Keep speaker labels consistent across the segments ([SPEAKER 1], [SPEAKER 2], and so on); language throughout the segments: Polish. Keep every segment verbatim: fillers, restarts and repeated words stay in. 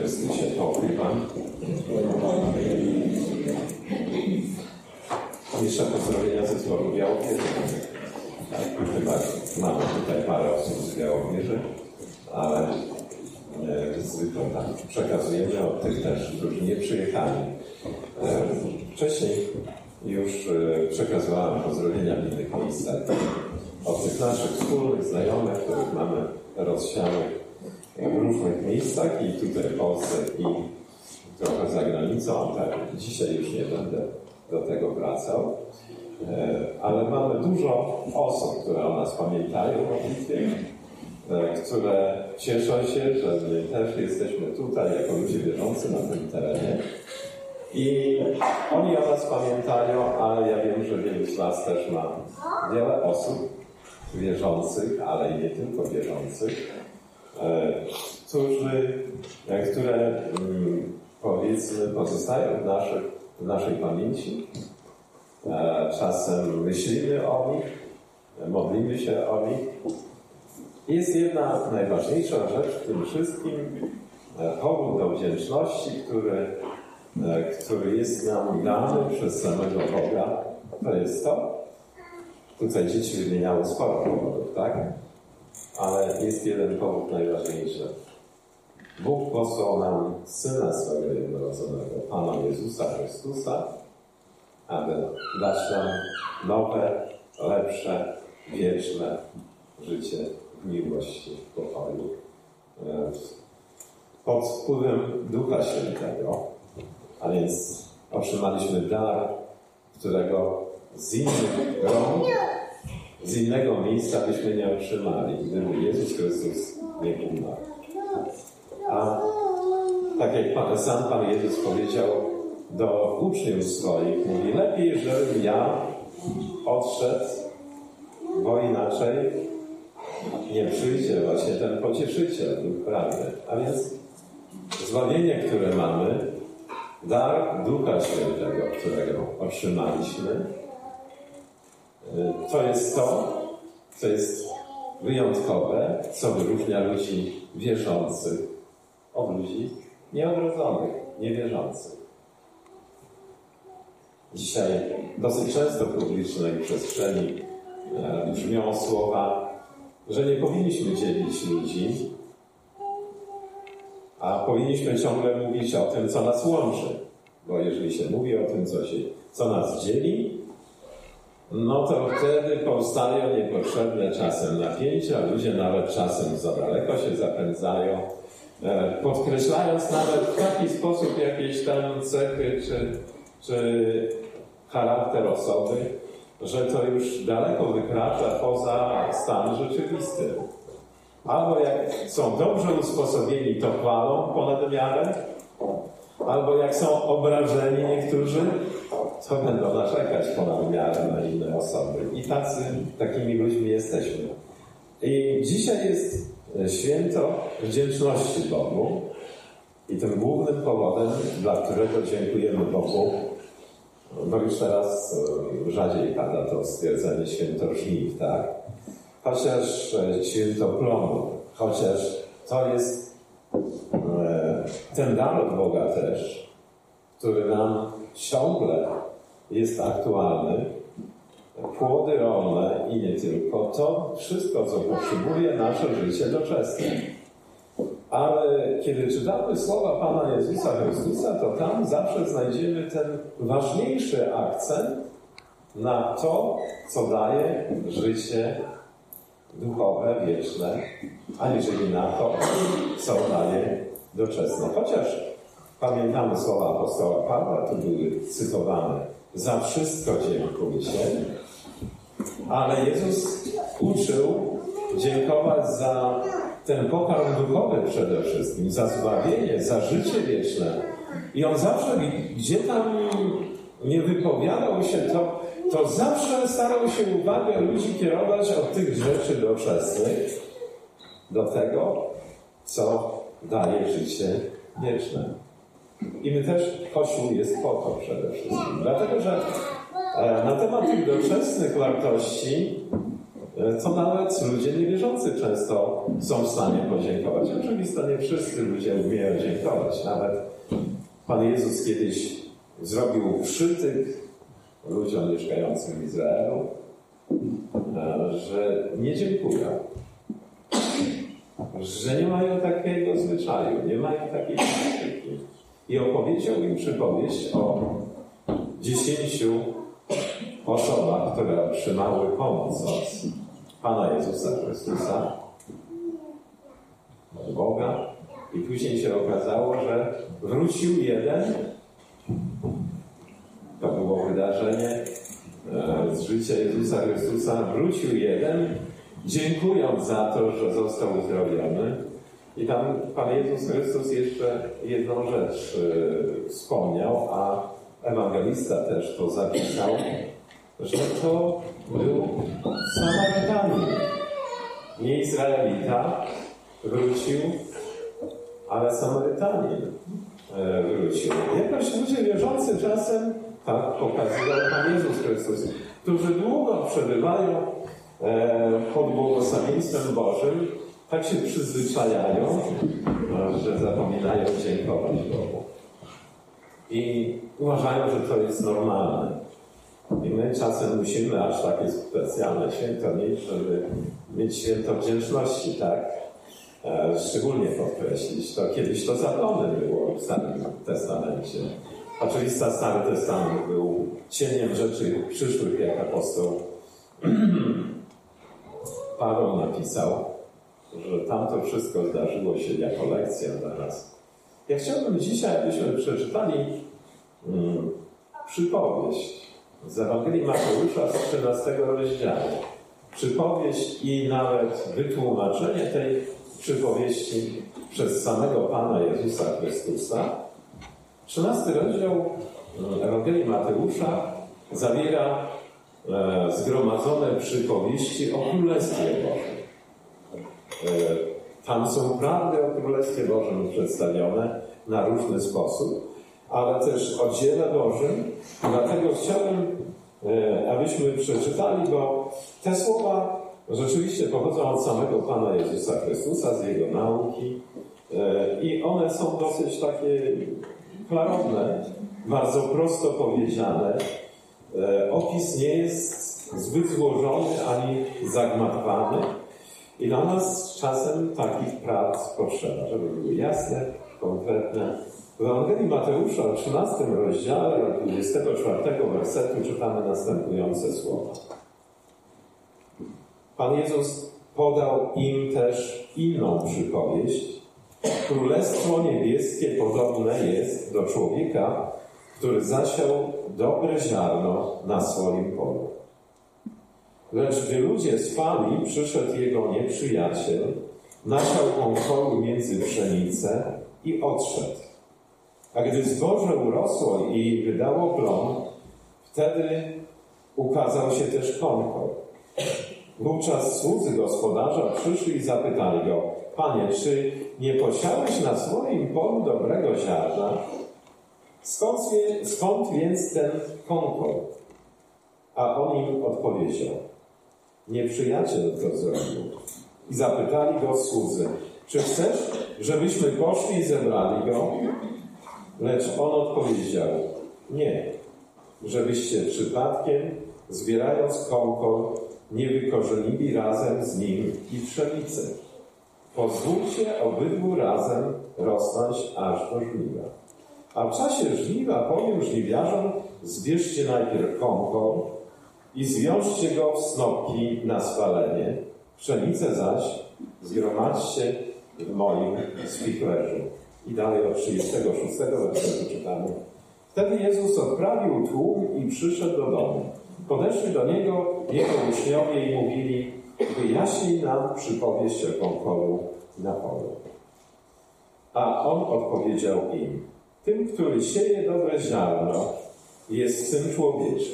[SPEAKER 1] Chrystusie, pokój wam. Jeszcze pozdrowienia ze zboru Białowieży. Chyba mamy tutaj parę osób z Białowieży, ale e, zwykle tak przekazujemy od tych też, którzy nie przyjechali. E, wcześniej już e, przekazywałem pozdrowienia w innych miejscach. Od tych naszych wspólnych znajomych, których mamy rozsianych w różnych miejscach i tutaj w Polsce i trochę za granicą, tak dzisiaj już nie będę do tego wracał, ale mamy dużo osób, które o nas pamiętają o modlitwie, które cieszą się, że my też jesteśmy tutaj jako ludzie wierzący na tym terenie i oni o nas pamiętają, a ja wiem, że wielu z was też ma wiele osób wierzących, ale i nie tylko wierzących, którzy, które powiedzmy pozostają w, naszych, w naszej pamięci. Czasem myślimy o nich, modlimy się o nich. Jest jedna najważniejsza rzecz w tym wszystkim, powód do wdzięczności, który, który jest nam dany przez samego Boga. To jest to, tutaj dzieci wymieniały sporo powodów, tak? Ale jest jeden powód najważniejszy. Bóg posłał nam Syna swego jednorodzonego, Pana Jezusa Chrystusa, aby dać nam nowe, lepsze, wieczne życie w miłości, w pokoju. Pod wpływem Ducha Świętego, a więc otrzymaliśmy dar, którego z innych rąk, z innego miejsca byśmy nie otrzymali, gdyby Jezus Chrystus nie umarł. A tak jak Pan, sam Pan Jezus powiedział do uczniów swoich, mówi, lepiej, żebym ja odszedł, bo inaczej nie przyjdzie właśnie ten pocieszyciel Duch prawdy. A więc zbawienie, które mamy, dar Ducha Świętego, którego otrzymaliśmy, to jest to, co jest wyjątkowe, co wyróżnia ludzi wierzących od ludzi nieodrodzonych, niewierzących. Dzisiaj dosyć często w publicznej przestrzeni brzmią słowa, że nie powinniśmy dzielić ludzi, a powinniśmy ciągle mówić o tym, co nas łączy. Bo jeżeli się mówi o tym, co, się, co nas dzieli, no to wtedy powstają niepotrzebne czasem napięcia, ludzie nawet czasem za daleko się zapędzają, podkreślając nawet w taki sposób jakieś tam cechy czy, czy charakter osoby, że to już daleko wykracza poza stan rzeczywisty. Albo jak są dobrze usposobieni, to chwalą ponad miarę, albo jak są obrażeni niektórzy, to będą narzekać ponad miarę na inne osoby. I tacy, takimi ludźmi jesteśmy. I dzisiaj jest święto wdzięczności Bogu i tym głównym powodem, dla którego dziękujemy Bogu, bo już teraz rzadziej pada to stwierdzenie święto żniw, tak? Chociaż święto plonu, chociaż to jest ten dar od Boga też, który nam ciągle jest aktualny, płody rolne i nie tylko, to wszystko, co potrzebuje nasze życie doczesne. Ale kiedy czytamy słowa Pana Jezusa Chrystusa, to tam zawsze znajdziemy ten ważniejszy akcent na to, co daje życie duchowe, wieczne, aniżeli na to, co daje doczesne. Chociaż pamiętamy słowa apostoła Pawła, tu były cytowane: za wszystko dziękujcie, ale Jezus uczył dziękować za ten pokarm duchowy przede wszystkim, za zbawienie, za życie wieczne. I on zawsze, gdzie tam nie wypowiadał się, to, to zawsze starał się uwagę ludzi kierować od tych rzeczy doczesnych do tego, co daje życie wieczne. I my też, Kościół jest po to przede wszystkim. Dlatego, że na temat tych doczesnych wartości co nawet ludzie niewierzący często są w stanie podziękować. Oczywiście nie wszyscy ludzie umieją dziękować. Nawet Pan Jezus kiedyś zrobił przytyk ludziom mieszkającym w Izraelu, że nie dziękują. Że nie mają takiego zwyczaju, nie mają takiej praktyki. I opowiedział im przypowieść o dziesięciu osobach, które otrzymały pomoc od Pana Jezusa Chrystusa, od Boga. I później się okazało, że wrócił jeden. To było wydarzenie z życia Jezusa Chrystusa. Wrócił jeden, dziękując za to, że został uzdrowiony. I tam Pan Jezus Chrystus jeszcze jedną rzecz y, wspomniał, a ewangelista też to zapisał, że to był Samarytanin. Nie Izraelita wrócił, ale Samarytanin y, wrócił. Jakoś ludzie wierzący czasem, tak pokazywał Pan Jezus Chrystus, którzy długo przebywają e, pod błogosławieństwem Bożym, tak się przyzwyczajają, że zapominają dziękować Bogu. I uważają, że to jest normalne. I my czasem musimy aż takie specjalne święto mieć, żeby mieć święto wdzięczności, tak? E, szczególnie podkreślić. To kiedyś to zabrane było w Starym Testamencie. Oczywiście Stary Testament był cieniem rzeczy przyszłych, jak apostoł Paweł napisał, że tamto wszystko zdarzyło się jako lekcja dla nas. Ja chciałbym dzisiaj, abyśmy przeczytali hmm, przypowieść z Ewangelii Mateusza z trzynastego rozdziału. Przypowieść i nawet wytłumaczenie tej przypowieści przez samego Pana Jezusa Chrystusa. trzynasty rozdział Ewangelii Mateusza zawiera e, zgromadzone przypowieści o Królestwie Bożym. Tam są prawdy o Królestwie Bożym przedstawione na różny sposób, ale też o dziele Bożym. Dlatego chciałbym, abyśmy przeczytali, bo te słowa rzeczywiście pochodzą od samego Pana Jezusa Chrystusa, z Jego nauki i one są dosyć takie klarowne, bardzo prosto powiedziane. Opis nie jest zbyt złożony ani zagmatwany. I dla nas czasem takich prac potrzeba, żeby były jasne, konkretne. W Ewangelii Mateusza w trzynastym rozdziale od dwudziestego czwartego wersetu czytamy następujące słowa. Pan Jezus podał im też inną przypowieść. Królestwo niebieskie podobne jest do człowieka, który zasiał dobre ziarno na swoim polu. Lecz gdy ludzie spali, przyszedł jego nieprzyjaciel, nasiał konkoru między pszenicę i odszedł. A gdy zboże urosło i wydało plon, wtedy ukazał się też konkor. Wówczas słudzy gospodarza przyszli i zapytali go: Panie, czy nie posiałeś na swoim polu dobrego ziarna? Skąd, skąd więc ten konkor? A on im odpowiedział: nieprzyjaciel to zrobił. I zapytali go słudzy: czy chcesz, żebyśmy poszli i zebrali go? Lecz on odpowiedział: nie, żebyście przypadkiem, zbierając konkor, nie wykorzenili razem z nim i pszenicy. Pozwólcie obydwu razem rosnąć aż do żniwa. A w czasie żniwa powiem żniwiarzom: zbierzcie najpierw konkor i zwiążcie go w snopki na spalenie, pszenicę zaś zgromadźcie w moim spichlerzu. I dalej od trzydziestego szóstego wersetu czytamy. Wtedy Jezus odprawił tłum i przyszedł do domu. Podeszli do Niego Jego uczniowie i mówili: wyjaśnij nam przypowieść o konkoru na polu. A On odpowiedział im: tym, który sieje dobre ziarno, jest Syn Człowieczy.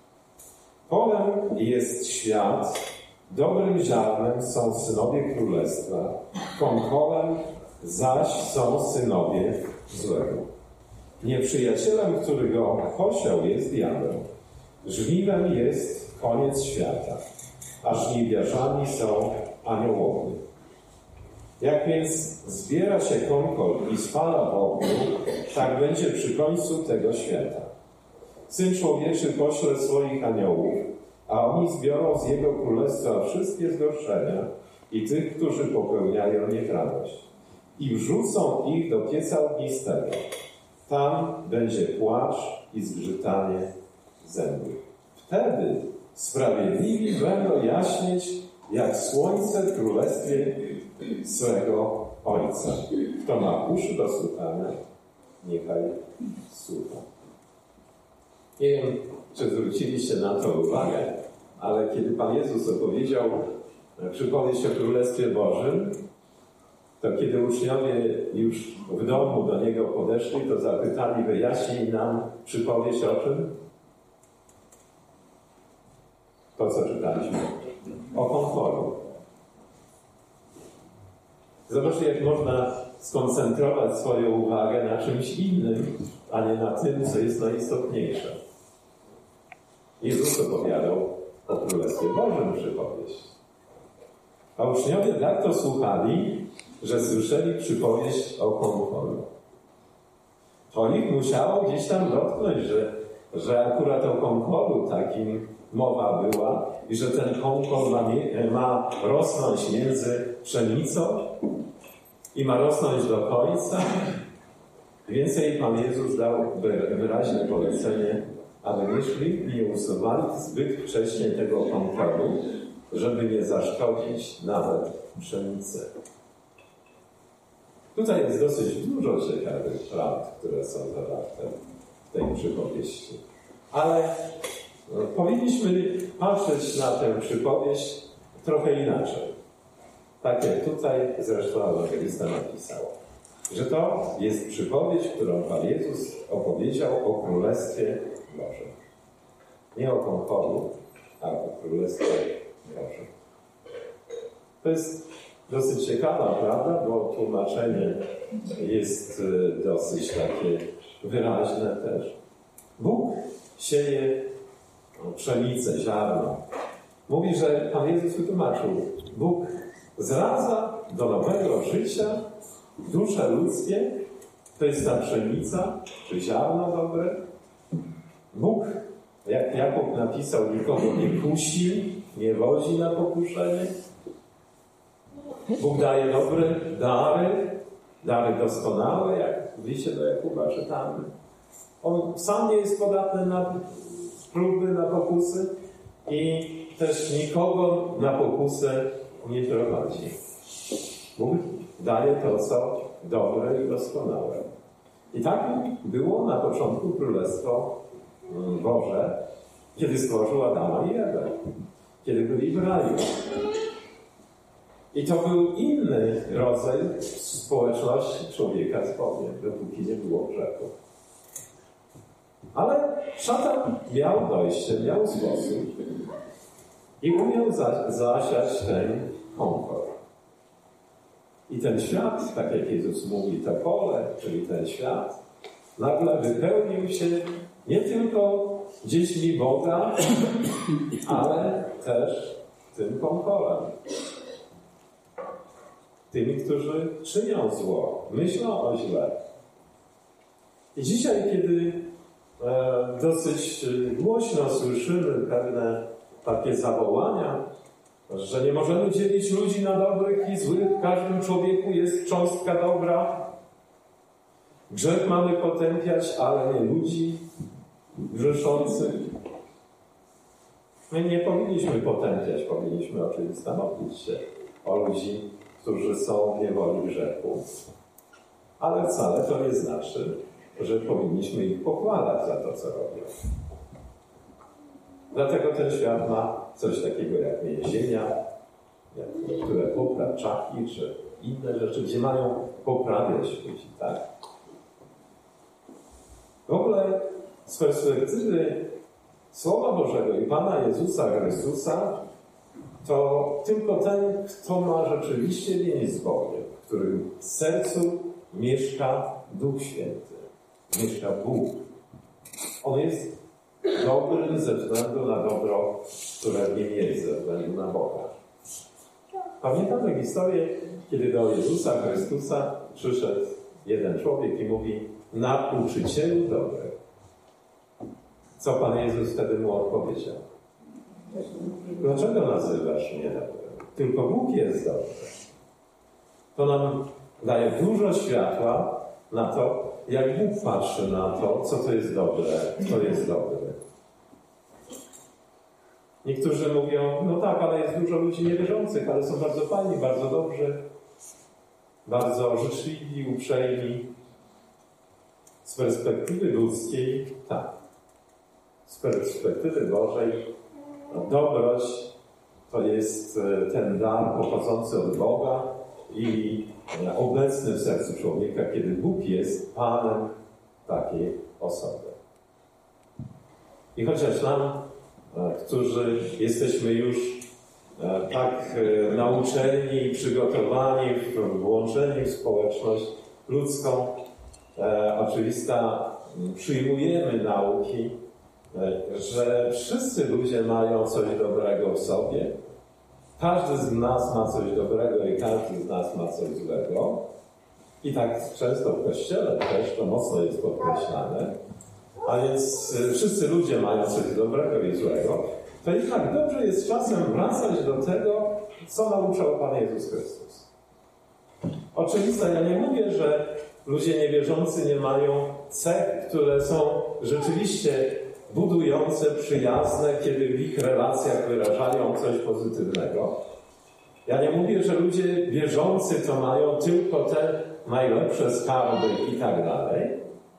[SPEAKER 1] Polem jest świat, dobrym ziarnem są synowie Królestwa, konkorem zaś są synowie złego. Nieprzyjacielem, który go posiał, jest diabeł. Żniwem jest koniec świata. a żniwiarzami są aniołowie. Jak więc zbiera się konkol i spala w ogniu, tak będzie przy końcu tego świata. Syn Człowieczy pośle swoich aniołów, a oni zbiorą z Jego Królestwa wszystkie zgorszenia i tych, którzy popełniają nieprawość, i wrzucą ich do pieca ognistego. Tam będzie płacz i zgrzytanie zębów. Wtedy sprawiedliwi będą jaśnieć jak słońce w królestwie swego Ojca. Kto ma uszy do słuchania, niechaj słucha. Nie wiem, czy zwróciliście na to uwagę, ale kiedy Pan Jezus opowiedział przypowieść o Królestwie Bożym, to kiedy uczniowie już w domu do Niego podeszli, to zapytali: wyjaśnij nam przypowieść o czym? To, co czytaliśmy. O konkolu. Zobaczcie, jak można skoncentrować swoją uwagę na czymś innym, a nie na tym, co jest najistotniejsze. Jezus opowiadał o Królestwie Bożym przypowieść. A uczniowie tak to słuchali, że słyszeli przypowieść o konkolu. To ich musiało gdzieś tam dotknąć, że, że akurat o konkolu takim mowa była i że ten konkol ma, ma rosnąć między pszenicą i ma rosnąć do końca. Więcej Pan Jezus dał wyraźne polecenie, aby nie szli i nie usuwali zbyt wcześnie tego konkolu, żeby nie zaszkodzić nawet pszenicy. Tutaj jest dosyć dużo ciekawych prawd, które są zawarte w tej przypowieści. Ale no, powinniśmy patrzeć na tę przypowieść trochę inaczej. Tak jak tutaj zresztą ewangelista napisał, że to jest przypowieść, którą Pan Jezus opowiedział o Królestwie Bożym. Nie o konkolu, ale o Królestwie Bożym. To jest dosyć ciekawa prawda, bo tłumaczenie jest dosyć takie wyraźne też. Bóg sieje pszenicę, ziarno. Mówi, że Pan Jezus wytłumaczył, Bóg zradza do nowego życia dusze ludzkie, to jest ta pszenica, czy ziarno dobre. Bóg, jak Jakub napisał, nikogo nie kusi, nie wodzi na pokuszenie. Bóg daje dobre dary, dary doskonałe, jak w liście do Jakuba czytamy. On sam nie jest podatny na próby, na pokusy i też nikogo na pokusę nie prowadzi. Bóg daje to, co dobre i doskonałe. I tak było na początku Królestwo Boże, kiedy stworzył Adama i Ewę, kiedy byli w raju. I to był inny rodzaj społeczności człowieka z Bogiem, dopóki nie było grzechu. Ale szatan miał dojście, miał sposób i umiał za, zasiać ten konkol. I ten świat, tak jak Jezus mówi, to pole, czyli ten świat, nagle wypełnił się nie tylko dziećmi Boga, ale też tym konkolem. Tymi, którzy czynią zło, myślą o źle. I dzisiaj, kiedy e, dosyć głośno słyszymy pewne takie zawołania, że nie możemy dzielić ludzi na dobrych i złych, w każdym człowieku jest cząstka dobra, grzech mamy potępiać, ale nie ludzi grzeszących. My nie powinniśmy potępiać, powinniśmy oczywiście modlić się o ludzi, którzy są w niewoli grzechu. Ale wcale to nie znaczy, że powinniśmy ich pochwalać za to, co robią. Dlatego ten świat ma coś takiego jak więzienia, jak niektóre poprawczaki, czy inne rzeczy, gdzie mają poprawiać ludzi, tak? W ogóle z perspektywy Słowa Bożego i Pana Jezusa Chrystusa, to tylko ten, kto ma rzeczywiście więź z Bogiem, w którym w sercu mieszka Duch Święty, mieszka Bóg. On jest dobrym ze względu na dobro które w nim jest ze względu na Boga. Pamiętamy historię, kiedy do Jezusa Chrystusa przyszedł jeden człowiek i mówi: nauczycielu dobry. Co Pan Jezus wtedy mu odpowiedział? Dlaczego nazywasz mnie dobrym? Tylko Bóg jest dobry. To nam daje dużo światła na to, jak Bóg patrzy na to, co to jest dobre, kto jest dobry. Niektórzy mówią: no tak, ale jest dużo ludzi niewierzących, ale są bardzo fajni, bardzo dobrzy, bardzo życzliwi, uprzejmi. Z perspektywy ludzkiej, tak. Z perspektywy Bożej, no, dobroć to jest ten dar pochodzący od Boga i obecny w sercu człowieka, kiedy Bóg jest Panem takiej osoby. I chociaż nam, którzy jesteśmy już tak nauczeni i przygotowani, włączeni w społeczność ludzką, oczywista, przyjmujemy nauki, że wszyscy ludzie mają coś dobrego w sobie. Każdy z nas ma coś dobrego i każdy z nas ma coś złego. I tak często w Kościele też to mocno jest podkreślane. A więc wszyscy ludzie mają coś dobrego i złego. To jednak dobrze jest czasem wracać do tego, co nauczał Pan Jezus Chrystus. Oczywiste, ja nie mówię, że ludzie niewierzący nie mają cech, które są rzeczywiście budujące, przyjazne, kiedy w ich relacjach wyrażają coś pozytywnego. Ja nie mówię, że ludzie wierzący to mają tylko te najlepsze skarby i tak dalej,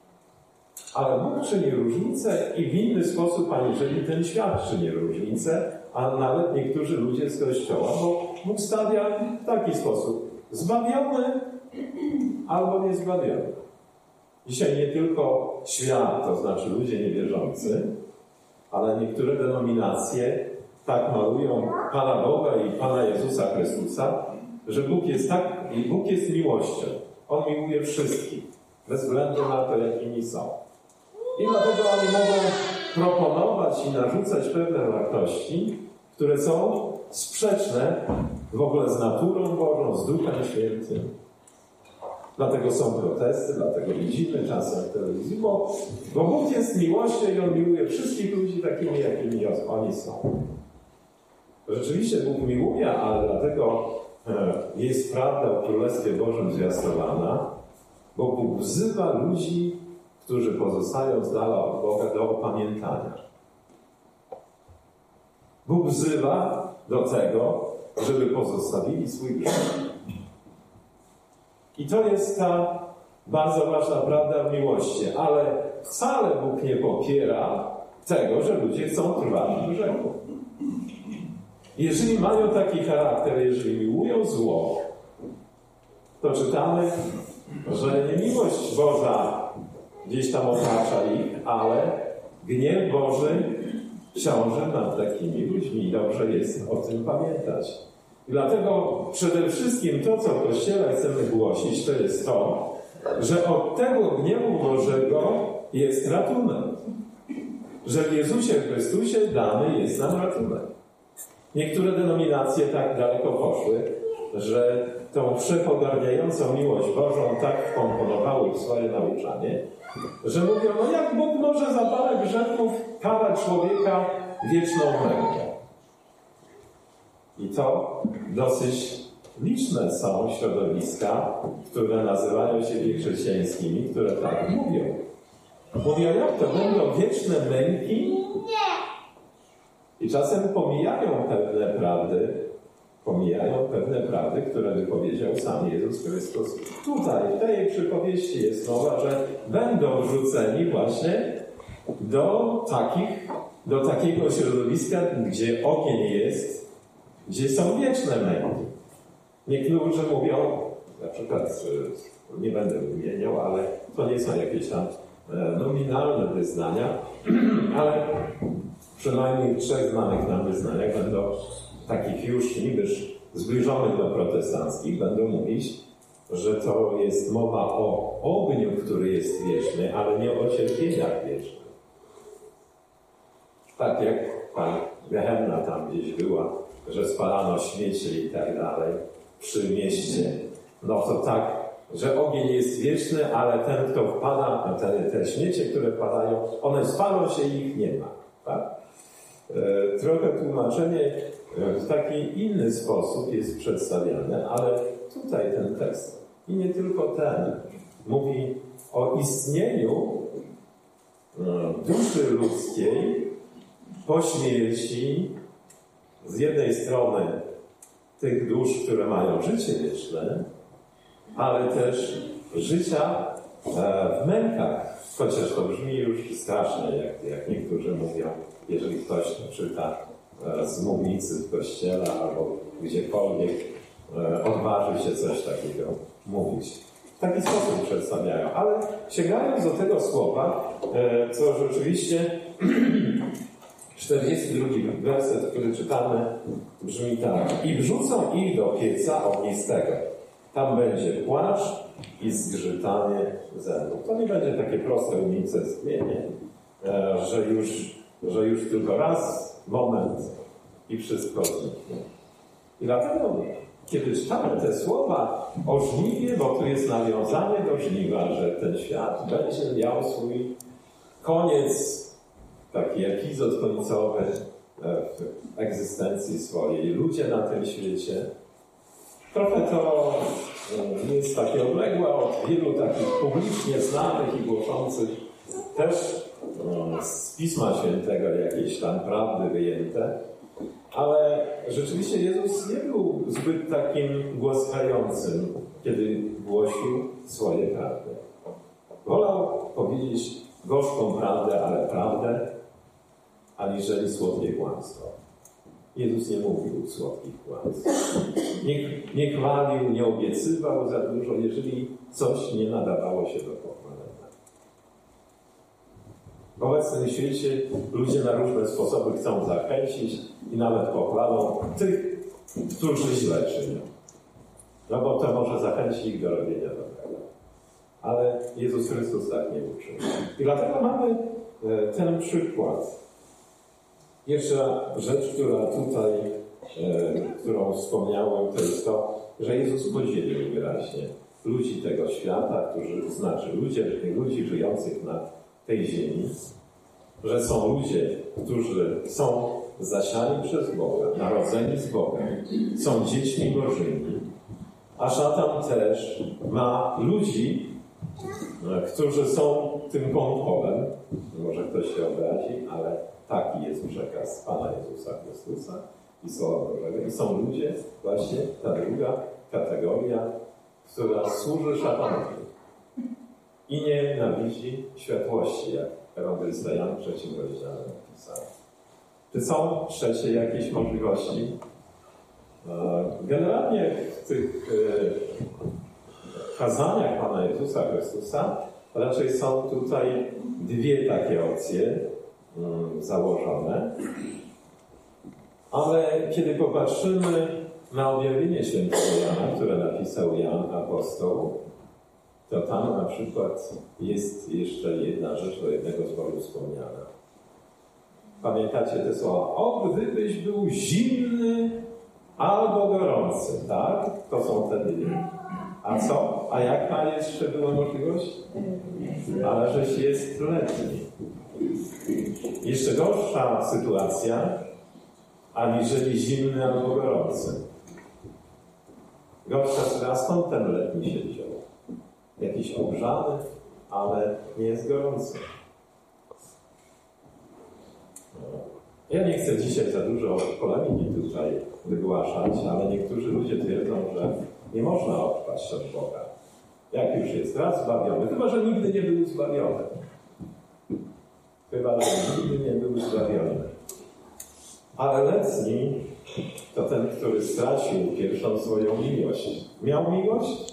[SPEAKER 1] ale Bóg czyni różnicę i w inny sposób aniżeli ten świat czyni różnicę, a nawet niektórzy ludzie z Kościoła, bo Bóg stawia w taki sposób: zbawiony albo niezbawiony. Dzisiaj nie tylko świat, to znaczy ludzie niewierzący, ale niektóre denominacje tak malują Pana Boga i Pana Jezusa Chrystusa, że Bóg jest tak, i Bóg jest miłością. On miłuje wszystkich, bez względu na to, jakimi są. I dlatego oni mogą proponować i narzucać pewne wartości, które są sprzeczne w ogóle z naturą Bożą, z Duchem Świętym. Dlatego są protesty, dlatego widzimy czasem w telewizji, bo, bo Bóg jest miłością i On miłuje wszystkich ludzi takimi, jakimi oni są. Rzeczywiście Bóg miłuje, ale dlatego jest prawda o Królestwie Bożym zwiastowana, bo Bóg wzywa ludzi, którzy pozostają z dala od Boga, do opamiętania. Bóg wzywa do tego, żeby pozostawili swój grzech. I to jest ta bardzo ważna prawda w miłości, ale wcale Bóg nie popiera tego, że ludzie chcą trwać w grzechu. Jeżeli mają taki charakter, jeżeli miłują zło, to czytamy, że nie miłość Boża gdzieś tam otacza ich, ale gniew Boży ciąży nad takimi ludźmi i dobrze jest o tym pamiętać. I dlatego przede wszystkim to, co w Kościele chcemy głosić, to jest to, że od tego gniewu Bożego jest ratunek. Że w Jezusie Chrystusie dany jest nam ratunek. Niektóre denominacje tak daleko poszły, że tą wszechogarniającą miłość Bożą tak wkomponowały w swoje nauczanie, że mówią: no jak Bóg może za parę grzechów karać człowieka wieczną męką? I to dosyć liczne są środowiska, które nazywają się chrześcijańskimi, które tak mówią. Mówią: jak to będą wieczne męki? I czasem pomijają pewne prawdy, pomijają pewne prawdy, które wypowiedział sam Jezus Chrystus. Tutaj, w tej przypowieści jest mowa, że będą wrzuceni właśnie do takich, do takiego środowiska, gdzie ogień jest, gdzie są wieczne męki. Niektórzy mówią, na przykład, nie będę wymieniał, ale to nie są jakieś tam nominalne wyznania, ale przynajmniej w trzech znanych nam wyznaniach będą takich już nibyż zbliżonych do protestanckich, będą mówić, że to jest mowa o ogniu, który jest wieczny, ale nie o cierpieniach wiecznych. Tak jak Gehenna tam gdzieś była, że spalano śmieci i tak dalej przy mieście. No to tak, że ogień jest wieczny, ale ten, kto wpada, te, te śmiecie, które wpadają, one spalą się i ich nie ma. Tak? E, trochę tłumaczenie w taki inny sposób jest przedstawiane, ale tutaj ten tekst, i nie tylko ten, mówi o istnieniu duszy ludzkiej po śmierci, z jednej strony tych dusz, które mają życie wieczne, ale też życia w mękach. Chociaż to brzmi już strasznie, jak, jak niektórzy mówią, jeżeli ktoś czyta z mównicy w kościele albo gdziekolwiek odważy się coś takiego mówić. W taki sposób przedstawiają, ale sięgając do tego słowa, co rzeczywiście czterdziesty drugi werset, który czytamy, brzmi tak. I wrzucą ich do pieca ognistego. Tam będzie płacz i zgrzytanie zębów. To nie będzie takie proste unicestwienie, że już, że już tylko raz, moment i wszystko zniknie. I dlatego, kiedy czytamy te słowa o żniwie, bo tu jest nawiązanie do żniwa, że ten świat będzie miał swój koniec, taki epizod końcowy w egzystencji swojej. Ludzie na tym świecie. Trochę to jest takie odległe od wielu takich publicznie znanych i głoszących też z Pisma Świętego jakieś tam prawdy wyjęte. Ale rzeczywiście Jezus nie był zbyt takim głaskającym, kiedy głosił swoje prawdy. Wolał powiedzieć gorzką prawdę, ale prawdę, aniżeli słodkie kłamstwo. Jezus nie mówił słodkich kłamstw. Nie, nie chwalił, nie obiecywał za dużo, jeżeli coś nie nadawało się do pochwalenia. W obecnym świecie ludzie na różne sposoby chcą zachęcić i nawet pochwalą tych, którzy źle czynią. No bo to może zachęcić ich do robienia dobrego. Ale Jezus Chrystus tak nie uczył. I dlatego mamy ten przykład. Pierwsza rzecz, która tutaj, którą wspomniałem, to jest to, że Jezus podzielił wyraźnie ludzi tego świata, którzy, znaczy ludzie, ludzi żyjących na tej ziemi, że są ludzie, którzy są zasiani przez Boga, narodzeni z Bogiem, są dziećmi Bożymi, a szatan też ma ludzi, którzy są tym kontrolem. Może ktoś się obrazi, ale taki jest przekaz Pana Jezusa Chrystusa i Słowa Bożego. I są ludzie, właśnie ta druga kategoria, która służy szatanowi i nienawidzi światłości, jak ewangelista Jan w trzecim rozdziale napisał. Czy są trzecie jakieś możliwości? Generalnie w tych kazaniach Pana Jezusa Chrystusa raczej są tutaj dwie takie opcje założone. Ale kiedy popatrzymy na objawienie świętego Jana, które napisał Jan apostoł, to tam na przykład jest jeszcze jedna rzecz do jednego zboru wspomniana. Pamiętacie te słowa? O, gdybyś był zimny albo gorący, tak? To są te dwie. A co? A jaka jeszcze była możliwość? Ale żeś jest letni. Jeszcze gorsza sytuacja, aniżeli zimny albo gorący. Gorsza sytuacja, skąd ten letni się wziął? Jakiś ogrzany, ale nie jest gorący. Ja nie chcę dzisiaj za dużo polemiki tutaj wygłaszać, ale niektórzy ludzie twierdzą, że nie można odpaść od Boga. Jak już jest raz zbawiony, chyba że nigdy nie był zbawiony. Chyba że nigdy nie był zbawiony. Ale letni to ten, który stracił pierwszą swoją miłość. Miał miłość?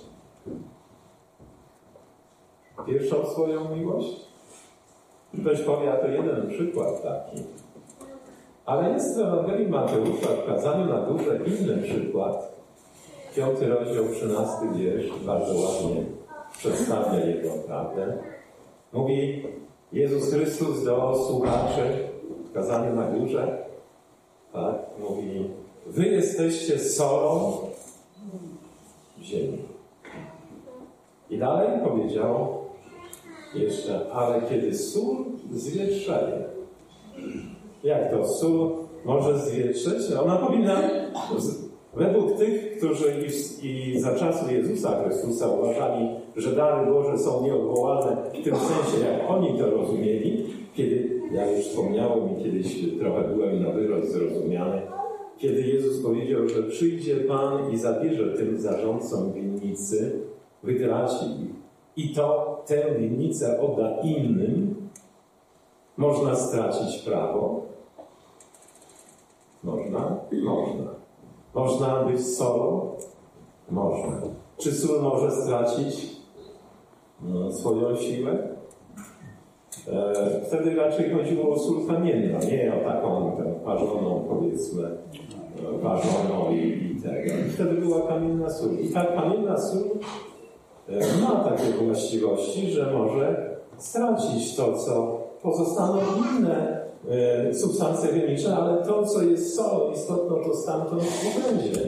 [SPEAKER 1] Pierwszą swoją miłość? Ktoś powie, a to jeden przykład taki. Ale jest w Ewangelii Mateusza w kazaniu na górze inny przykład. Piąty rozdział, trzynasty wiersz, bardzo ładnie przedstawia jego prawdę. Mówi, Jezus Chrystus do słuchaczy w kazaniu na górze, tak, mówi: wy jesteście solą ziemi. I dalej powiedział jeszcze: ale kiedy sól zwietrzeje. Jak to sól może zwietrzeć? Ona powinna, według tych, którzy i, i za czasu Jezusa Chrystusa uważali, że dary Boże są nieodwołalne w tym sensie, jak oni to rozumieli, kiedy, ja już wspomniałem i kiedyś trochę byłem na wyrost zrozumiany, kiedy Jezus powiedział, że przyjdzie Pan i zabierze tym zarządcom winnicy, wytraci ich. I to tę winnicę odda innym. Można stracić prawo? Można? Można. Można być solą? Można. Czy sól może stracić no, swoją siłę? E, wtedy raczej chodziło o sól kamienną, nie o taką tę parzoną, powiedzmy, parzoną i, i tego. I wtedy była kamienna sól. I ta kamienna sól e, ma takie właściwości, że może stracić to, co pozostaną inne e, substancje chemiczne, ale to, co jest solą istotną, to stamtąd nie będzie.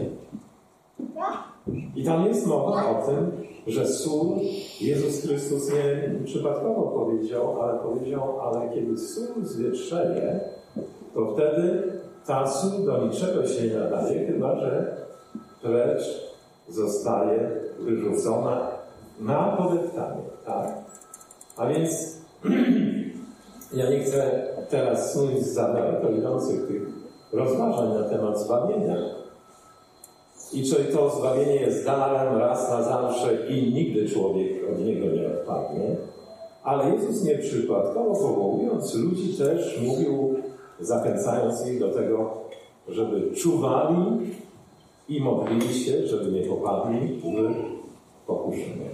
[SPEAKER 1] I tam jest mowa o tym, że sól, Jezus Chrystus nie przypadkowo powiedział, ale powiedział, ale kiedy sól zwietrzeje, to wtedy ta sól do niczego się nie nadaje, chyba że precz zostaje wyrzucona na podeptanie, tak? A więc ja nie chcę teraz snuć za daleko idących tych rozważań na temat zbawienia. I czy to zbawienie jest darem raz na zawsze i nigdy człowiek od niego nie odpadnie. Ale Jezus nieprzypadkowo powołując ludzi też mówił, zachęcając ich do tego, żeby czuwali i modlili się, żeby nie popadli w pokuszenie.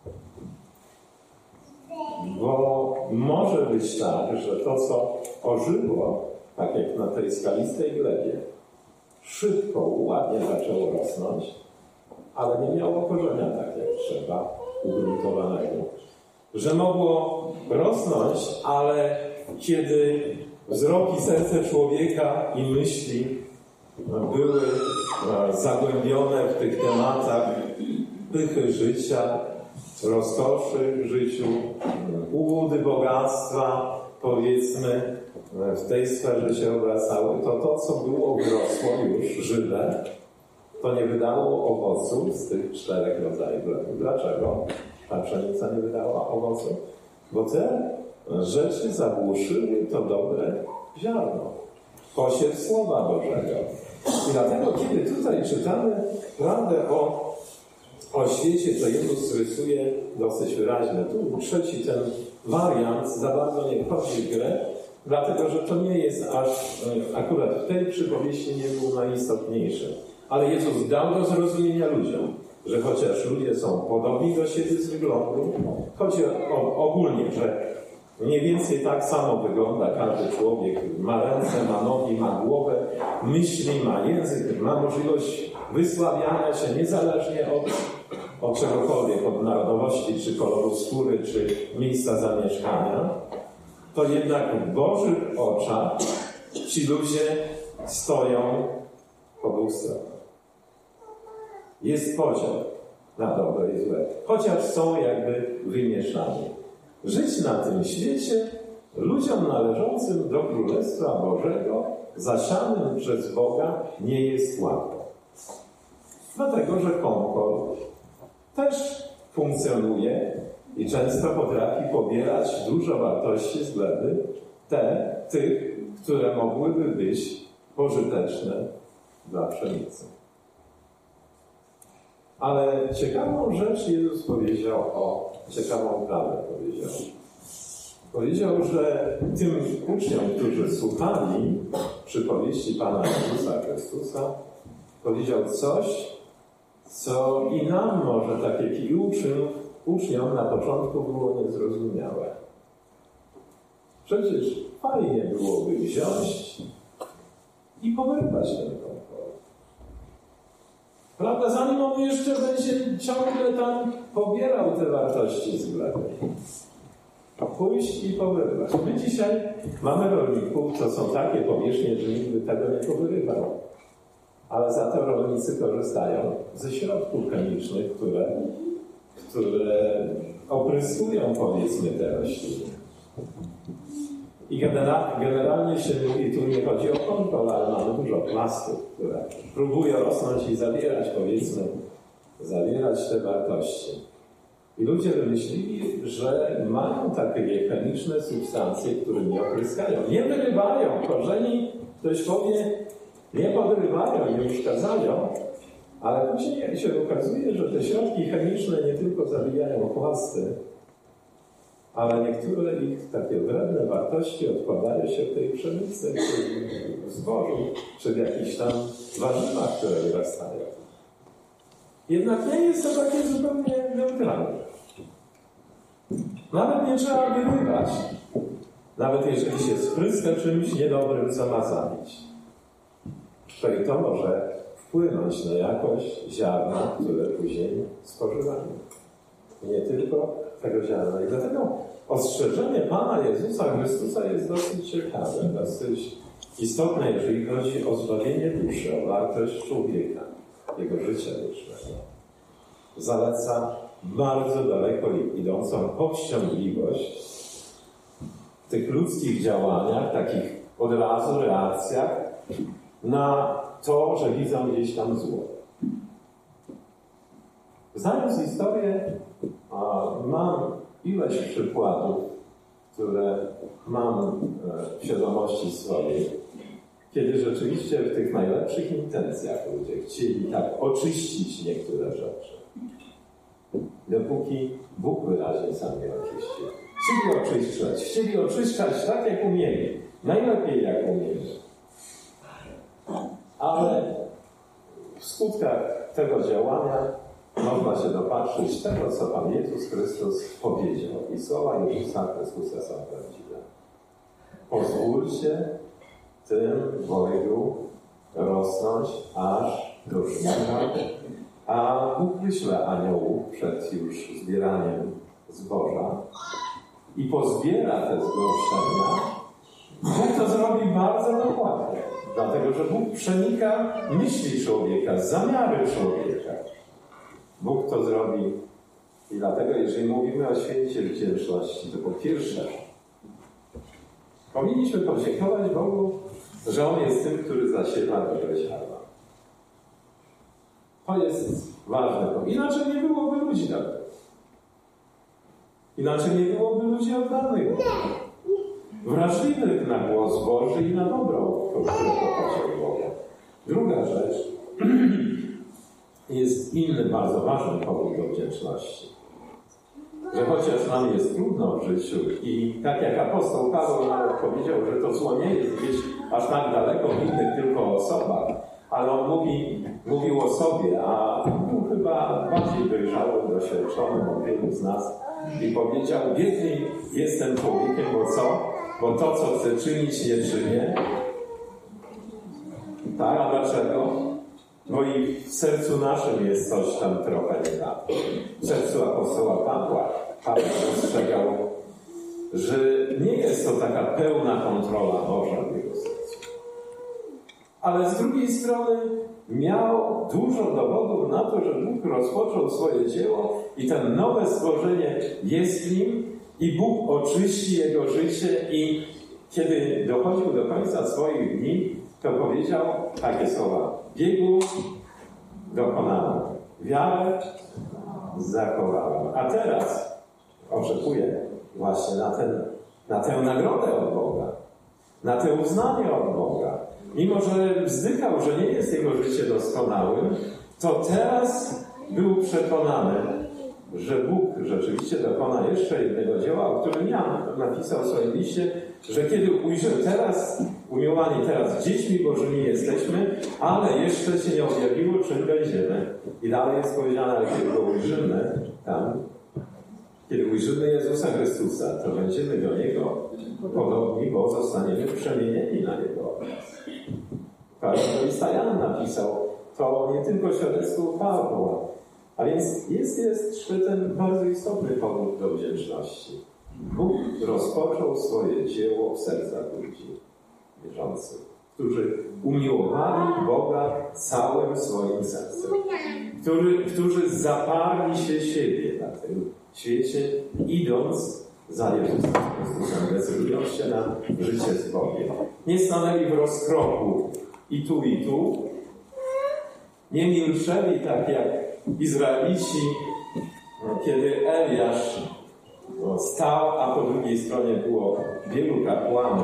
[SPEAKER 1] Bo może być tak, że to, co ożyło, tak jak na tej skalistej glebie, szybko, ładnie zaczęło rosnąć, ale nie miało korzenia tak jak trzeba, ugruntowanego. Że mogło rosnąć, ale kiedy wzrok i serce człowieka i myśli były zagłębione w tych tematach pychy życia, rozkoszy w życiu, ułudy bogactwa, powiedzmy, w tej sferze się obracały, to to, co było wyrosło już żywe, to nie wydało owoców z tych czterech rodzajów gleby. Dlaczego ta pszenica nie wydała owoców? Bo te rzeczy zagłuszyły to dobre ziarno, posiew Słowa Bożego. I dlatego, kiedy tutaj czytamy prawdę o, o świecie, to Jezus rysuje dosyć wyraźnie. Tu trzeci ten wariant za bardzo nie wchodzi w grę, dlatego, że to nie jest aż, akurat w tej przypowieści nie był najistotniejszy. Ale Jezus dał do zrozumienia ludziom, że chociaż ludzie są podobni do siebie z wyglądu, chodzi o, ogólnie, że mniej więcej tak samo wygląda każdy człowiek. Ma ręce, ma nogi, ma głowę, myśli, ma język, ma możliwość wysławiania się niezależnie od, od czegokolwiek, od narodowości, czy koloru skóry, czy miejsca zamieszkania. To jednak w Bożych oczach ci ludzie stoją po dwóch stronach. Jest podział na dobre i złe, chociaż są jakby wymieszani. Żyć na tym świecie ludziom należącym do Królestwa Bożego, zasianym przez Boga, nie jest łatwo. Dlatego, że komfort też funkcjonuje i często potrafi pobierać dużo wartości z gleby, te, tych, które mogłyby być pożyteczne dla pszenicy. Ale ciekawą rzecz Jezus powiedział o, ciekawą prawdę powiedział. Powiedział, że tym uczniom, którzy słuchali przypowieści Pana Jezusa Chrystusa, powiedział coś, co i nam może, tak jak i uczniom, uczniom na początku było niezrozumiałe. Przecież fajnie byłoby wziąć i powyrwać ten komfort. Prawda? Zanim on jeszcze będzie ciągle tam pobierał te wartości z gleby. pójść i powyrywać. My dzisiaj mamy rolników, to są takie powierzchnie, że nikt by tego nie powyrywał. Ale za to rolnicy korzystają ze środków chemicznych, które, które opryskują, powiedzmy, te rośliny. I generalnie się mówi, tu nie chodzi o kontrolę, ale mamy dużo plastów, które próbują rosnąć i zabierać, powiedzmy, zabierać te wartości. I ludzie wymyślili, że mają takie chemiczne substancje, które nie opryskają, nie wyrywają korzeni, ktoś powie, nie podrywają, nie uszkadzają, ale później się okazuje, że te środki chemiczne nie tylko zabijają chwasty, ale niektóre ich takie wredne wartości odkładają się w tej pszenicy, w zbożu, czy w jakichś tam warzywach, które wyrastają. Jednak nie jest to takie zupełnie neutralne. Nawet nie trzeba wyrywać. Nawet jeżeli się spryska czymś niedobrym, co ma zabić. To i to może wpłynąć na jakość ziarna, które później spożywamy. Nie tylko tego ziarna. I dlatego ostrzeżenie Pana Jezusa Chrystusa jest dosyć ciekawe, dosyć istotne, jeżeli chodzi o zbawienie duszy, o wartość człowieka, jego życia wiecznego. Zaleca bardzo daleko idącą powściągliwość w tych ludzkich działaniach, takich od razu reakcjach na to, że widzą gdzieś tam zło. Znając historię, mam ileś przykładów, które mam w świadomości swojej, kiedy rzeczywiście w tych najlepszych intencjach ludzie chcieli tak oczyścić niektóre rzeczy. Dopóki Bóg wyraźnie sam nie oczyścił. Chcieli oczyszczać, chcieli oczyszczać tak, jak umieli. Najlepiej, jak umieli. Ale w skutkach tego działania można się dopatrzyć tego, co Pan Jezus Chrystus powiedział. I słowa Jezusa Chrystusa są prawdziwe. Pozwólcie tym wojgu rosnąć aż do żniwa, a Bóg wyśle aniołów przed już zbieraniem zboża i pozbiera te zgorszenia. Bóg to zrobi bardzo dokładnie, dlatego że Bóg przenika myśli człowieka, zamiary człowieka. Bóg to zrobi i dlatego, jeżeli mówimy o święcie wdzięczności, to po pierwsze powinniśmy podziękować Bogu, że On jest tym, który zasiewa dobre ziarno. To jest ważne. Inaczej nie byłoby ludzi dobrych. Inaczej nie byłoby ludzi oddanych, wrażliwych na głos Boży i na dobro, które pochodzi Boga. Druga rzecz jest inny, bardzo ważny powód do wdzięczności. Że chociaż nam jest trudno w życiu i tak jak apostoł Paweł nawet powiedział, że to zło nie jest gdzieś aż tak daleko w innych tylko osobach, ale on mówi, mówił o sobie, a był chyba bardziej dojrzałym, doświadczonym od wielu z nas i powiedział, biedny jestem człowiekiem, bo co? Bo to, co chcę czynić, nie czynię. Tak, a dlaczego? Bo i w sercu naszym jest coś tam trochę nie tak. W sercu apostoła Pawła Paweł dostrzegał, że nie jest to taka pełna kontrola Boża w jego sercu. Ale z drugiej strony miał dużo dowodów na to, że Bóg rozpoczął swoje dzieło i to nowe stworzenie jest w nim i Bóg oczyści jego życie i kiedy dochodził do końca swoich dni, to powiedział takie słowa: biegu dokonałem, wiarę zachowałem. A teraz oczekuję właśnie na, ten, na tę nagrodę od Boga, na to uznanie od Boga. Mimo że wzdychał, że nie jest jego życie doskonałym, to teraz był przekonany, że Bóg rzeczywiście dokona jeszcze jednego dzieła, o którym Jan napisał w swoim liście, że kiedy ujrzymy teraz, umiłowani teraz dziećmi Bożymi jesteśmy, ale jeszcze się nie objawiło, czym będziemy. I dalej jest powiedziane, ale kiedy go ujrzymy tam, kiedy ujrzymy Jezusa Chrystusa, to będziemy do Niego podobni, bo zostaniemy przemienieni na Jego obraz. Ewangelista Jan napisał to nie tylko świadectwo Pawła, a więc jest, jest jeszcze ten bardzo istotny powód do wdzięczności. Bóg rozpoczął swoje dzieło w sercach ludzi wierzących, którzy umiłowali Boga całym swoim sercem, którzy, którzy zaparli się siebie na tym świecie, idąc za Jezusem Chrystusem, decydując się na życie z Bogiem. Nie stanęli w rozkroku i tu, i tu. Nie milczeli tak jak Izraelici, kiedy Eliasz stał, a po drugiej stronie było wielu kapłanów,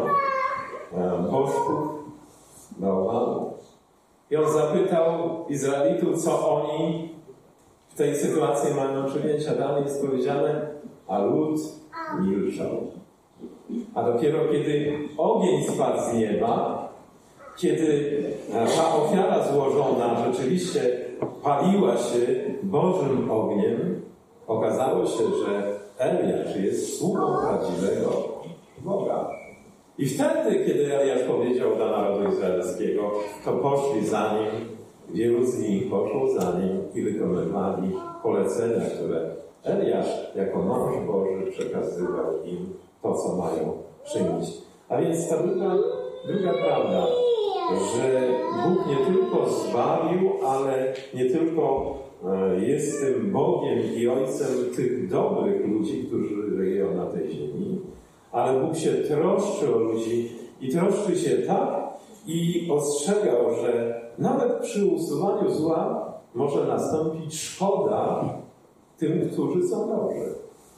[SPEAKER 1] bożków, bałwanów. I on zapytał Izraelitów, co oni w tej sytuacji mają czynić, a dalej jest powiedziane, a lud milczał. A dopiero kiedy ogień spadł z nieba, kiedy ta ofiara złożona rzeczywiście paliła się Bożym ogniem, okazało się, że Eliasz jest sługą prawdziwego Boga. I wtedy, kiedy Eliasz powiedział do narodu izraelskiego, to poszli za nim, wielu z nich poszło za nim i wykonywali polecenia, które Eliasz jako mąż Boży przekazywał im to, co mają czynić. A więc ta druga, druga prawda, że Bóg nie tylko zbawił, ale nie tylko jest tym Bogiem i Ojcem tych dobrych ludzi, którzy żyją na tej ziemi, ale Bóg się troszczy o ludzi i troszczy się tak i ostrzegał, że nawet przy usuwaniu zła może nastąpić szkoda tym, którzy są dobrzy.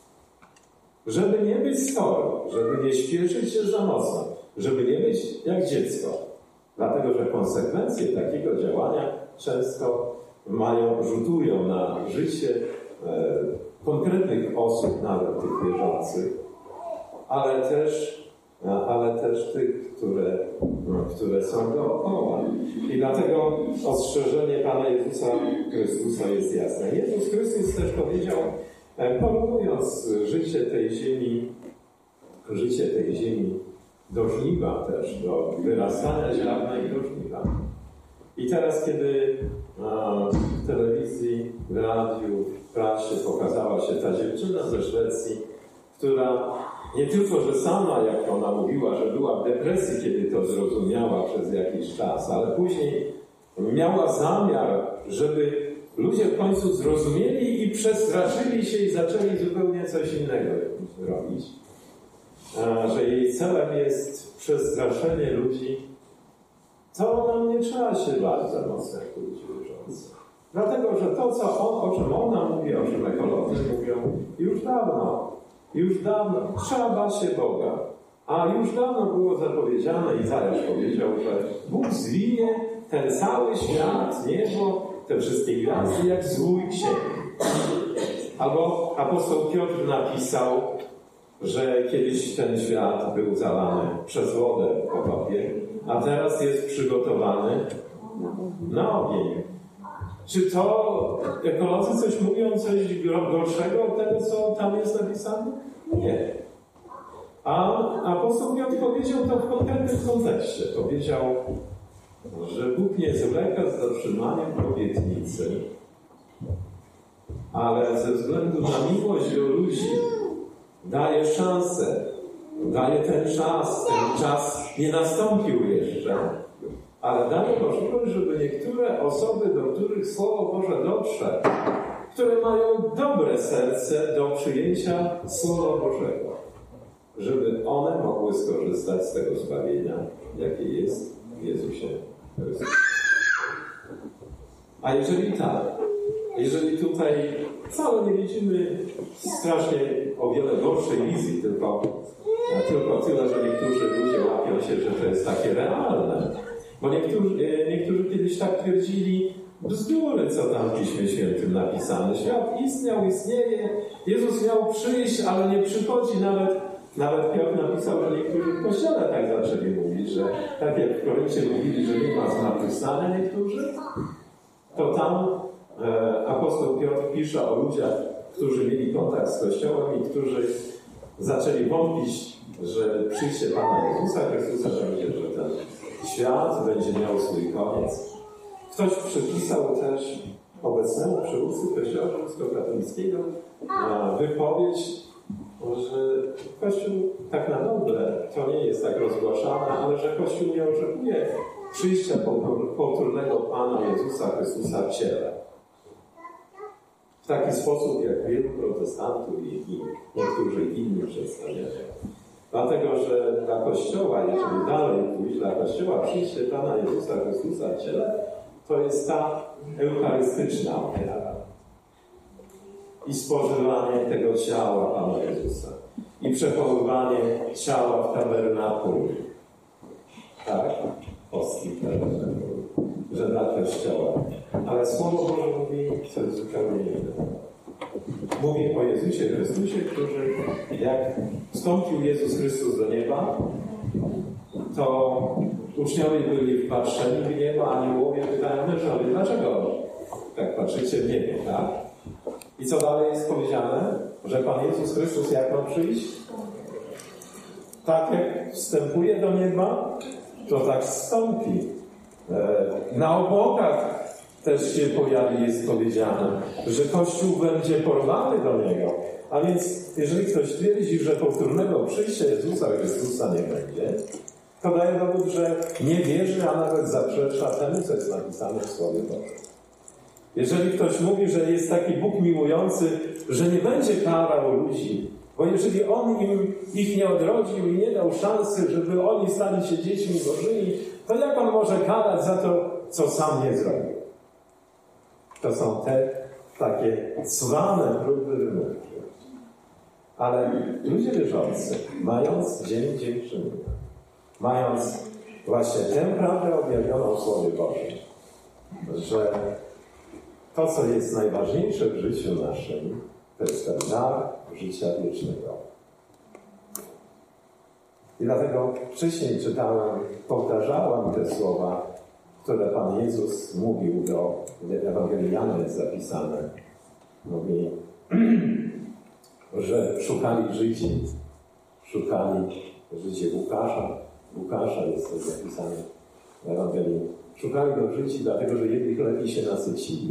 [SPEAKER 1] Żeby nie być skory, żeby nie śpieszyć się za mocno, żeby nie być jak dziecko. Dlatego, że konsekwencje takiego działania często mają, rzutują na życie e, konkretnych osób, nawet tych wierzących, ale też, ale też tych, które, które są dookoła. I dlatego ostrzeżenie Pana Jezusa Chrystusa jest jasne. Jezus Chrystus też powiedział, porównując życie tej ziemi, życie tej ziemi do żniwa też, do wyrastania ziarna i do żniwa. I teraz, kiedy w telewizji, w radiu, w prasie pokazała się ta dziewczyna ze Szwecji, która nie tylko, że sama, jak ona mówiła, że była w depresji, kiedy to zrozumiała przez jakiś czas, ale później miała zamiar, żeby ludzie w końcu zrozumieli i przestraszyli się i zaczęli zupełnie coś innego robić. Że jej celem jest przestraszenie ludzi, to nam nie trzeba się bać za mocno jak ludzi wierzących. Dlatego, że to, co on, o czym ona mówi, o czym ekolodzy mówią, już dawno, już dawno trzeba bać się Boga. A już dawno było zapowiedziane, Izajasz powiedział, że Bóg zwinie ten cały świat, niebo, te wszystkie gwiazdy, jak zwój księgi. Albo apostoł Piotr napisał, że kiedyś ten świat był zalany przez wodę w potopie, a teraz jest przygotowany na ogień. Czy to ekolodzy coś mówią, coś gorszego od tego, co tam jest napisane? Nie. A apostoł Piotr powiedział to w konkretnym kontekście. Powiedział, że Bóg nie zwleka z dotrzymaniem obietnicy, ale ze względu na miłość do ludzi daje szansę, daje ten czas, ten czas nie nastąpił jeszcze, ale daje możliwość, żeby niektóre osoby, do których Słowo Boże dotrze, które mają dobre serce do przyjęcia Słowa Bożego, żeby one mogły skorzystać z tego zbawienia, jakie jest w Jezusie Chrystusie. A jeżeli tak, jeżeli tutaj wcale nie widzimy strasznie o wiele gorszej wizji, tylko, tylko tyle, że niektórzy ludzie łapią się, że to jest takie realne. Bo niektórzy, niektórzy kiedyś tak twierdzili, bzdury, co tam w Piśmie Świętym napisane. Świat istniał, istnieje, Jezus miał przyjść, ale nie przychodzi. Nawet, nawet Piotr napisał, że niektórzy w Kościele tak zaczęli mówić, że tak jak w Koryncie mówili, że nie ma zmartwychwstania niektórzy, to tam e, apostoł Piotr pisze o ludziach, którzy mieli kontakt z Kościołem i którzy zaczęli wątpić, że przyjście Pana Jezusa Chrystusa będzie, że ten świat będzie miał swój koniec. Ktoś przypisał też obecnemu przywódcy Kościoła Rzymskokatolickiego wypowiedź że Kościół tak na dobre to nie jest tak rozgłaszane, ale że Kościół nie oczekuje przyjścia powtórnego Pana Jezusa Chrystusa w ciele. W taki sposób, jak wielu protestantów i, i niektórzy inni przedstawiają. Dlatego, że dla Kościoła, jeżeli dalej pójść, dla Kościoła przyjście Pana Jezusa Chrystusa w ciele, to jest ta eucharystyczna ofiara. I spożywanie tego ciała Pana Jezusa. I przechowywanie ciała w tabernakulum. Tak? Hostii w tabernakulum. Że dla Kościoła. Ale Słowo Boże mówi coś zupełnie innego. Mówi o Jezusie Chrystusie, który jak wstąpił Jezus Chrystus do nieba, to uczniowie byli wpatrzeni w niebo, a aniołowie pytają mężowie, dlaczego tak patrzycie w niebo, tak? I co dalej jest powiedziane? Że Pan Jezus Chrystus jak ma przyjść? Tak jak wstępuje do nieba, to tak wstąpi. Na obłokach też się pojawi, jest powiedziane, że Kościół będzie porwany do Niego. A więc, jeżeli ktoś twierdzi, że powtórnego przyjścia Jezusa Chrystusa nie będzie, to daje dowód, że nie wierzy, a nawet zaprzecza temu, co jest napisane w Słowie Bożym. Jeżeli ktoś mówi, że jest taki Bóg miłujący, że nie będzie karał ludzi, bo jeżeli On im, ich nie odrodził i nie dał szansy, żeby oni stali się dziećmi Bożymi, to jak On może karać za to, co sam nie zrobił? To są te takie cwane próby wymówki. Ale ludzie wierzący, mając dzień dziękczynienia, mając właśnie tę prawdę objawioną w Słowie Bożym, że to, co jest najważniejsze w życiu naszym, to jest ten dar życia wiecznego. I dlatego wcześniej czytałem, powtarzałem te słowa, które Pan Jezus mówił do Ewangelii Jana, jest zapisane. Mówi, że szukali Żydzi, szukali Żydzi Łukasza. Łukasza jest to zapisane w Ewangelii. Szukali go Żydzi, dlatego że jedli chleb i się nasycili,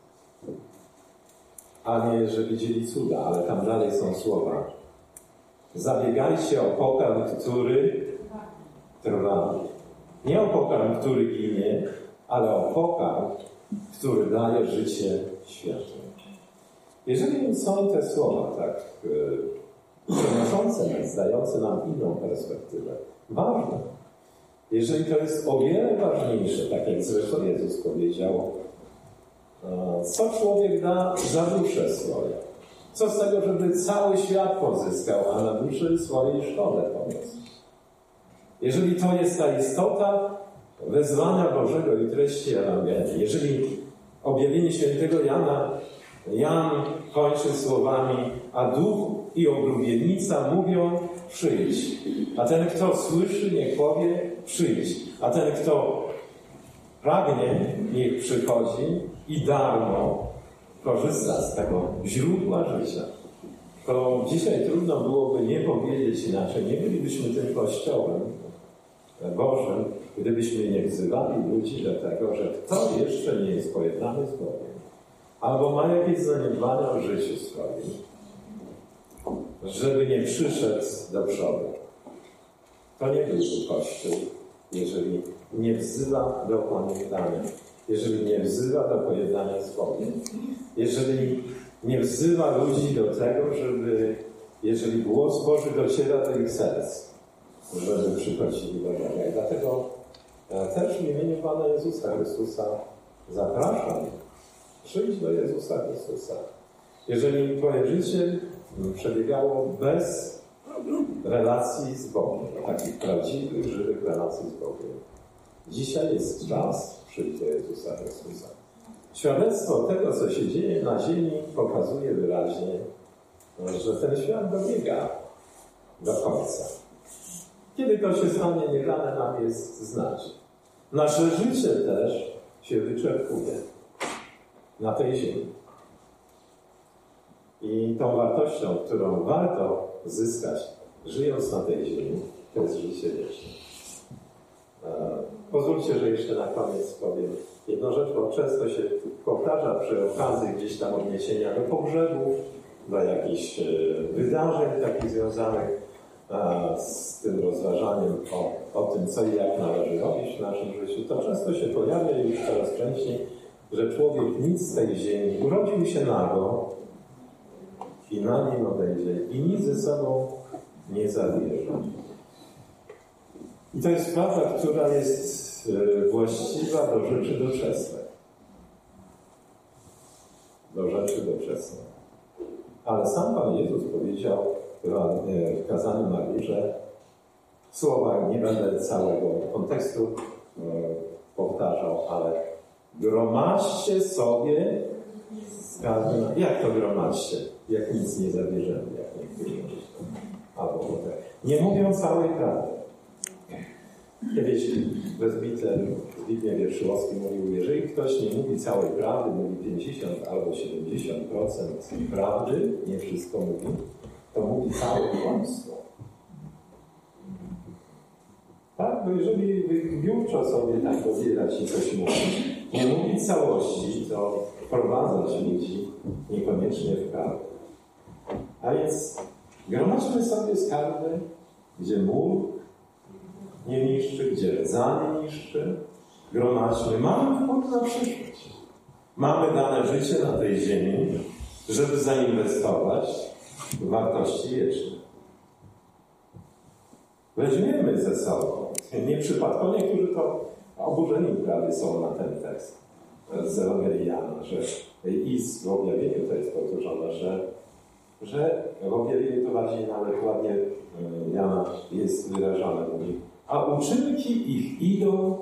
[SPEAKER 1] a nie, że widzieli cuda, ale tam dalej są słowa. Zabiegajcie o pokarm, który trwa. Nie o pokarm, który ginie, ale o pokarm, który daje życie światu. Jeżeli są te słowa tak e, przenoszące nas, dające nam inną perspektywę, ważne. Jeżeli to jest o wiele ważniejsze, tak jak zresztą Jezus powiedział, e, co człowiek da za duszę swoją? Co z tego, żeby cały świat pozyskał, a na duszy swojej szkole pomóc? Jeżeli to jest ta istota wezwania Bożego i treści Ewangelii, jeżeli objawienie świętego Jana, Jan kończy słowami, a duch i oblubienica mówią, przyjdź. A ten, kto słyszy, niech powie, przyjdź. A ten, kto pragnie, niech przychodzi i darmo korzysta z tego źródła życia. To dzisiaj trudno byłoby nie powiedzieć inaczej. Nie bylibyśmy tym Kościołem Bożym, gdybyśmy nie wzywali ludzi do tego, że kto jeszcze nie jest pojednany z Bogiem, albo ma jakieś zaniedbania w życiu swoim, żeby nie przyszedł do przodu. To nie byłby Kościół, jeżeli nie wzywa do opamiętania, jeżeli nie wzywa do pojednania z Bogiem, jeżeli nie wzywa ludzi do tego, żeby, jeżeli głos Boży dociera do ich serc, żeby przychodzili do Boga. I dlatego ja też w imieniu Pana Jezusa Chrystusa zapraszam, przyjdź do Jezusa Chrystusa. Jeżeli Twoje życie przebiegało bez relacji z Bogiem, takich prawdziwych, żywych relacji z Bogiem, dzisiaj jest czas przyjść do Jezusa Chrystusa. Świadectwo tego, co się dzieje na ziemi, pokazuje wyraźnie, że ten świat dobiega do końca. Kiedy to się stanie, nie dane nam jest znać. Nasze życie też się wyczerpuje na tej ziemi. I tą wartością, którą warto zyskać, żyjąc na tej ziemi, to jest życie wieczne. Pozwólcie, że jeszcze na koniec powiem jedną rzecz, bo często się powtarza przy okazji gdzieś tam odniesienia do pogrzebów, dla jakichś wydarzeń takich związanych z tym rozważaniem o, o tym, co i jak należy robić w naszym życiu, to często się pojawia już coraz częściej, że człowiek nic z tej ziemi urodził się nago i na nim odejdzie i nic ze sobą nie zabierze. I to jest prawda, która jest właściwa do rzeczy doczesnych. Do rzeczy doczesnych. Ale sam Pan Jezus powiedział w kazaniu na górze słowa, nie będę całego kontekstu powtarzał, ale gromadźcie sobie skarby. Jak to gromadźcie? Jak nic nie zabierzemy, jak niektórzy myślą. Albo tak. Nie mówią całej prawdy. Kiedyś prezbiter Zbigniew Wierszyłowski mówił, jeżeli ktoś nie mówi całej prawdy, mówi pięćdziesiąt albo siedemdziesiąt procent prawdy, nie wszystko mówi, to mówi całe kłamstwo. Tak? Bo jeżeli wybiórczo sobie tak dobierać i coś mówić, nie mówić całości, to wprowadzać ludzi niekoniecznie w prawdę. A więc gromadźmy sobie skarby, gdzie mur nie niszczy, gdzie rdza nie niszczy. Gromadźmy. Mamy wpływ na przyszłość. Mamy dane życie na tej ziemi, żeby zainwestować w wartości wieczne. Weźmiemy ze sobą. Nieprzypadkowo niektórzy to oburzeni prawie są na ten tekst z Ewangelii Jana, że i w objawieniu to jest powtórzone, że, że w objawieniu to bardziej nawet ładnie Jana jest wyrażane. Mówi, a uczynki ich idą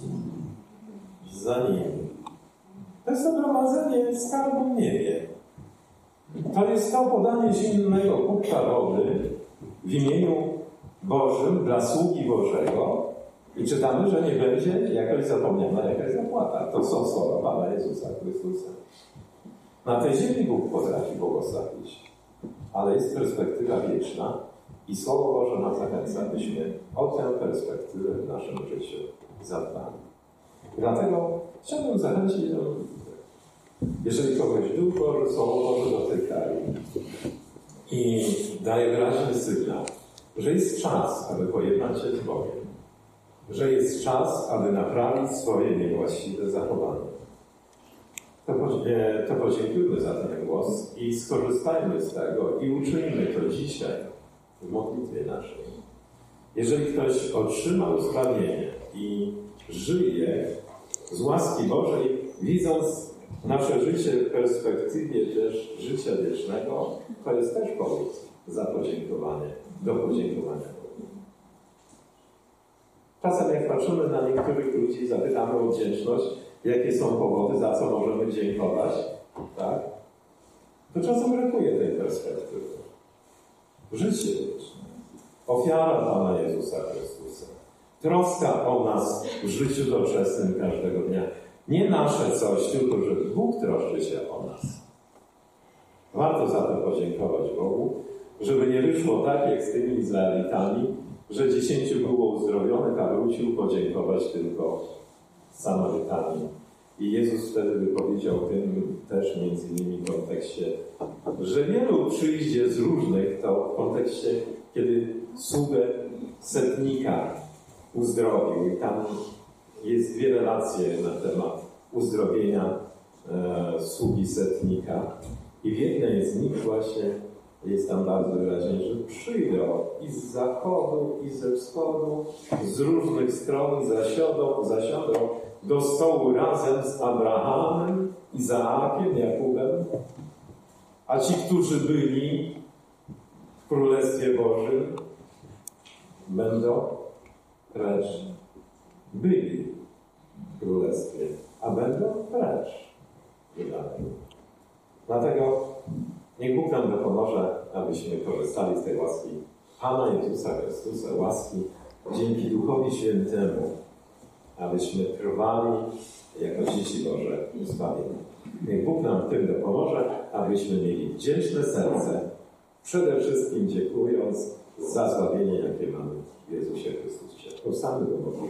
[SPEAKER 1] za nimi. To jest to gromadzenie skarbu w niebie. To jest to podanie zimnego kubka wody w imieniu Bożym dla sługi Bożego i czytamy, że nie będzie jakoś zapomniana jakaś zapłata. To są słowa Pana Jezusa Chrystusa. Na tej ziemi Bóg potrafi błogosławić, ale jest perspektywa wieczna i Słowo Boże nas zachęca, byśmy o tę perspektywę w naszym życiu zadbali. Dlatego chciałbym zachęcić do jeżeli kogoś Duch Boży, Słowo Boże dotykają i daje wyraźny sygnał, że jest czas, aby pojednać się z Bogiem, że jest czas, aby naprawić swoje niewłaściwe zachowanie, to, to podziękujmy za ten głos i skorzystajmy z tego i uczyńmy to dzisiaj w modlitwie naszej. Jeżeli ktoś otrzymał zbawienie i żyje z łaski Bożej, widząc nasze życie w perspektywie też życia wiecznego, to jest też powód za podziękowanie, do podziękowania Bogu. Czasem jak patrzymy na niektórych ludzi i zapytamy o wdzięczność, jakie są powody, za co możemy dziękować, tak? To czasem brakuje tej perspektywy. Życie wieczne. Ofiara Pana Jezusa Chrystusa. Troska o nas w życiu doczesnym każdego dnia. Nie nasze coś, tylko że Bóg troszczy się o nas. Warto za to podziękować Bogu, żeby nie wyszło tak, jak z tymi Izraelitami, że dziesięciu było uzdrowionych, a wrócił podziękować tylko Samarytanie. I Jezus wtedy wypowiedział tym też między innymi w kontekście, że wielu przyjdzie z różnych, to w kontekście, kiedy sługę setnika uzdrowił i tam jest dwie relacje na temat uzdrowienia e, sługi setnika i w jednej z nich właśnie jest tam bardzo wyraźnie, że przyjdą i z zachodu, i ze wschodu, z różnych stron zasiądą, zasiądą do stołu razem z Abrahamem, Izaakiem, Jakubem, a ci, którzy byli w Królestwie Bożym, będą precz. Byli w Królestwie, a będą precz. Dlatego niech Bóg nam dopomoże, abyśmy korzystali z tej łaski Pana Jezusa Chrystusa, łaski dzięki Duchowi Świętemu, abyśmy trwali jako dzieci Boże zbawieni. Niech Bóg nam w tym dopomoże, abyśmy mieli wdzięczne serce, przede wszystkim dziękując za zbawienie, jakie mamy w Jezusie Chrystusie. Powstańmy do Boga.